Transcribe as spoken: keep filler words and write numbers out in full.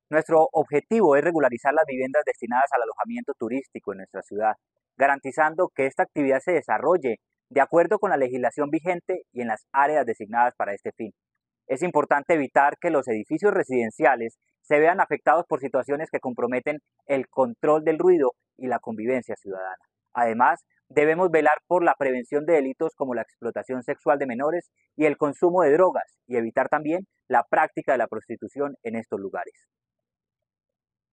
Nuestro objetivo es regularizar las viviendas destinadas al alojamiento turístico en nuestra ciudad, garantizando que esta actividad se desarrolle de acuerdo con la legislación vigente y en las áreas designadas para este fin. Es importante evitar que los edificios residenciales se vean afectados por situaciones que comprometen el control del ruido y la convivencia ciudadana. Además, debemos velar por la prevención de delitos como la explotación sexual de menores y el consumo de drogas y evitar también la práctica de la prostitución en estos lugares.